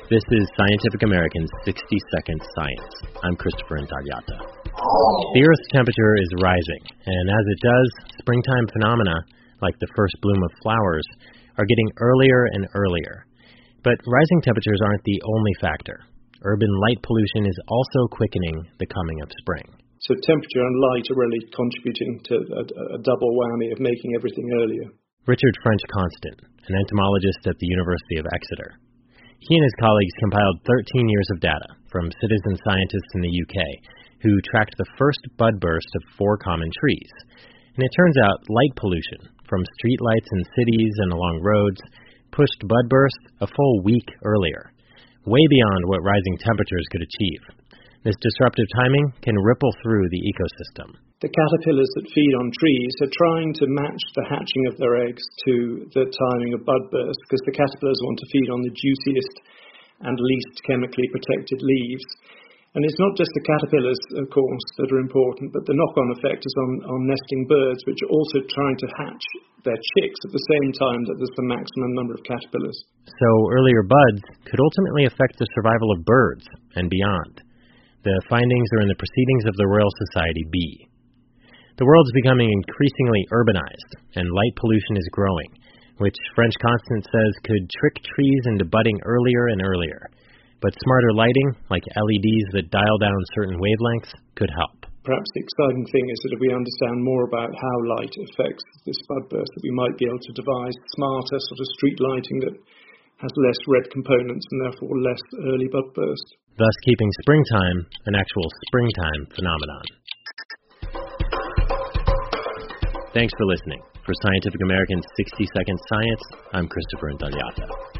This is Scientific American's 60-Second Science. I'm Christopher Intagliata. The Earth's temperature is rising, and as it does, springtime phenomena, like the first bloom of flowers, are getting earlier and earlier. But rising temperatures aren't the only factor. Urban light pollution is also quickening the coming of spring. So temperature and light are really contributing to a double whammy of making everything earlier. Richard French-Constant, an entomologist at the University of Exeter. He and his colleagues compiled 13 years of data from citizen scientists in the UK who tracked the first bud burst of 4 common trees. And it turns out light pollution from street lights in cities and along roads pushed bud burst a full week earlier, way beyond what rising temperatures could achieve. This disruptive timing can ripple through the ecosystem. The caterpillars that feed on trees are trying to match the hatching of their eggs to the timing of bud burst, because the caterpillars want to feed on the juiciest and least chemically protected leaves. And it's not just the caterpillars, of course, that are important, but the knock-on effect is on nesting birds, which are also trying to hatch their chicks at the same time that there's the maximum number of caterpillars. So earlier buds could ultimately affect the survival of birds and beyond. The findings are in the Proceedings of the Royal Society B. The world's becoming increasingly urbanized, and light pollution is growing, which French-Constant says could trick trees into budding earlier and earlier. But smarter lighting, like LEDs that dial down certain wavelengths, could help. Perhaps the exciting thing is that if we understand more about how light affects this bud burst, that we might be able to devise smarter sort of street lighting that has less red components and therefore less early bud burst. Thus keeping springtime an actual springtime phenomenon. Thanks for listening. For Scientific American's 60-Second Science, I'm Christopher Intagliata.